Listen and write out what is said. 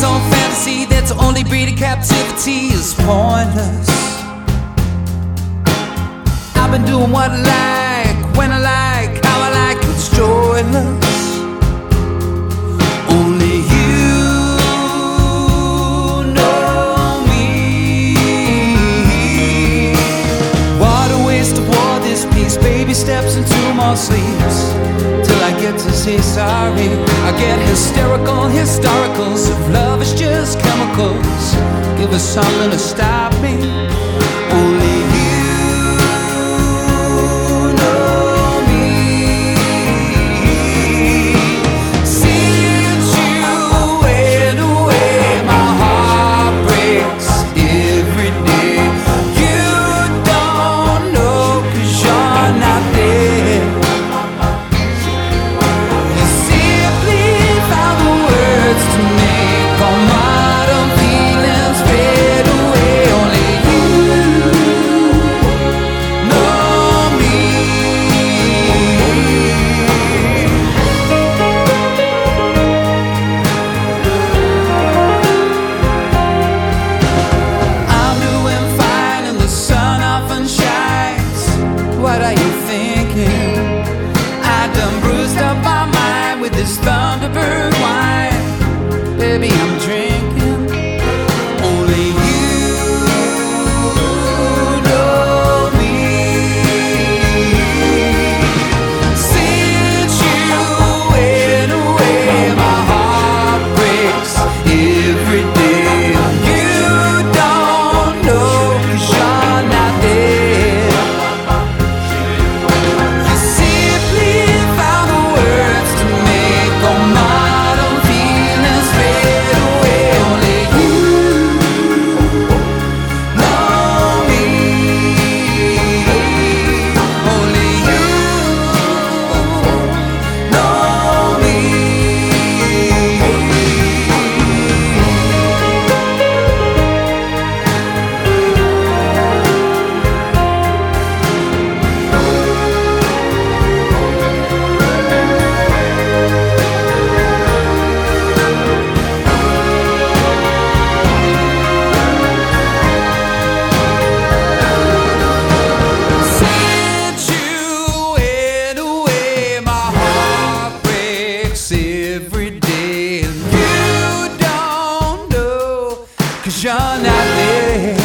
some fantasy that's only breeding captivity is pointless. I've been doing what I like, when I like, how I like, it's joyless. Only you know me. What a waste of war this piece. Baby steps into more sleeps till I get to say sorry. I get hysterical, historicals. If love is just chemicals, give us something to stop me. Only you know me. Since you went away, my heart breaks every day. You don't know 'cause you're not there. You simply found the words to make all modern feelings fade away. Only you know me. I'm doing fine and the sun often shines. What are you thinking? I done bruised up my mind with this Thunderbird wine. Baby, I'm drinking. Only you know me. Since you went away, my heart breaks every day. You don't know 'cause you're not there. You simply found the words to make all modern feelings fade away. Only you know me. Only you know me. Since you went away, my heart breaks every day. And you don't know 'cause you're not there.